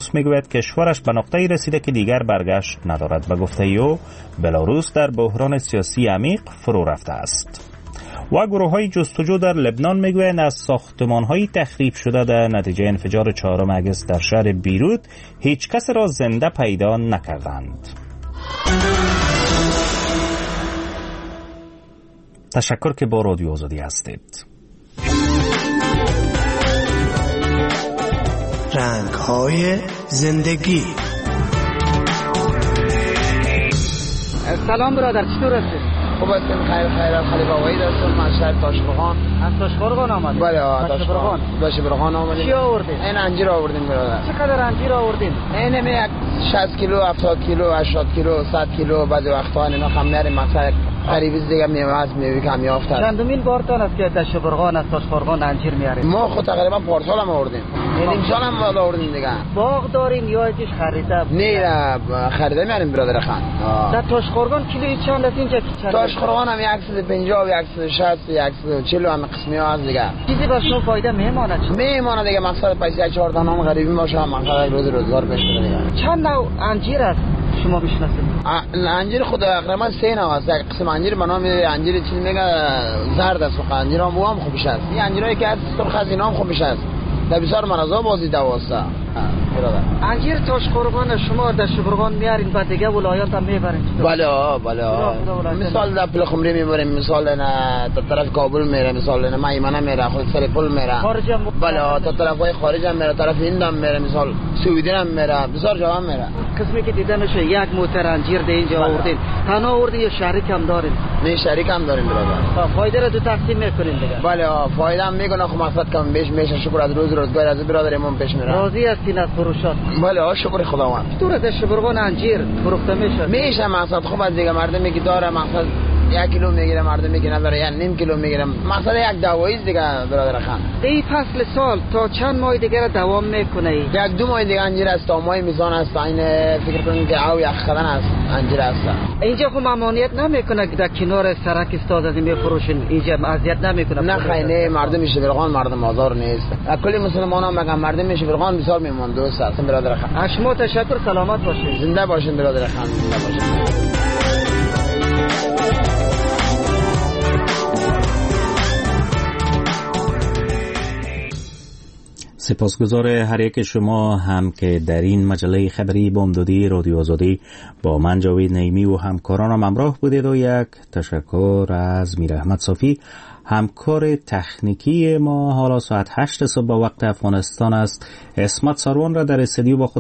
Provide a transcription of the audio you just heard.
بلاروس میگوید کشورش به نقطه‌ای رسیده که دیگر برگشت ندارد. به گفته او بلاروس در بحران سیاسی عمیق فرو رفته است. و گروه‌های جستجو در لبنان میگویند از ساختمان‌های تخریب شده در نتیجه انفجار 4 اگست در شهر بیروت هیچ کس را زنده پیدا نکردند. تشکر که با رادیو آزادی هستید. رنگ‌های زندگی. سلام برادر، چطور هستی؟ خوب هستیم، خیر خلیفه آقایی دستم از شهر تاشقرغان. از تاشقرغان آمدید؟ بله تاشقرغان. تاشقرغان آمدیم. چی آوردید؟ این انجیر آوردیم برادر. چقدر انجیر آوردین؟ این می 60 کیلو، 70 کیلو، 80 کیلو، 100 کیلو، بعضی وقتا اینا خم میاریم مثلا قریبی دیگه میوه است، میوه کم یافته. چندمین بارتان است که تاشقرغان از تاشقرغان انجیر میارید؟ ما خود تقریبا پارسال هم آوردیم. امسال هم آوردیم دیگه. باغ دارین یا ازش خریده؟ نه خریده میاریم برادر خان. در تاشقرغان کیلویی چند است اینجا؟ تاشقرغان هم 150 و 160 و 140 هم قسمی ها هست دیگه. چیزی بر شما فایده میمونه؟ میمونه دیگه، مقصد پیسه 4 تا نام غریبی باشه، مقصد روز روزگار بشه دیگه. چند نوع انجیر است شما میشناسید؟ انجیر خود تقریبا 3 نوع است. یک قسم انجیر به نام انجیر چیز میگه زرد است، انجیر هم خوبش است. این انجیرایی که از سرخ از اینا هم خوبش است. در بسیار مرضا بازی دواسته. انجیر تاشقرغان شما در تاشقرغان میارین بعد دیگه ولایات هم میبرین؟ بله مثال در پلخمری میبریم، مثال نه تا طرف کابل میره، مثال نه میمنه میره، خود سرپل میره، خارج هم بله تا طرفای خارج هم میره، طرف هند هم میره، مثال سوئدن هم میره، بسیار جا هم میره. قسمی که دیده میشه یک موتر انجیر ده اینجا آوردین، تنها آوردین یا شریک هم دارین؟ نه شریک هم داریم برادر. فایده را دو تقسیم میکنین دیگه؟ بله فایده هم میکنه، خب مقصد کم بیش میشه، شکر از روزگار از برادرمون پیش میره. راضی هستین از فروشات؟ بله شکر خداوند. تو از تاشقرغان انجیر فروخته میشه مقصد خوب از دیگه مردمی که داره مقصد 1 کیلو میگیره، مردمی که نداره یا نیم کیلو میگیره، مقصد یک دوایی دیگه برادر خان. این فصل سال تا چند ماه دیگه دوام میکنه؟ 1-2 ماه دیگه انجیر است، تا ماه میزان است. این فکر کنید که او یک خدن است انجیر است. اینجا خب ممانعت نمیکنه که در کنار سرک استاد از این بفروشین؟ اینجا اذیت نمیکنه؟ نه خیلی مردم شبرغان مردم آزار نیست. کلی مسلمان ها مگه مردم شبرغان بسیار میمون دوست هستن برادر خان. شما تشکر، سلامت باشید. زنده باشین برادر خان، زنده باشین. سپاسگزار هر یک شما هم که در این مجله خبری بامدادی رادیو آزادی با من جاوید نعیمی و همکارانم همراه بودید و یک تشکر از میر احمد صافی همکار تکنیکی ما. حالا ساعت 8 صبح وقت افغانستان است. اسمت سروان را در استودیو با خود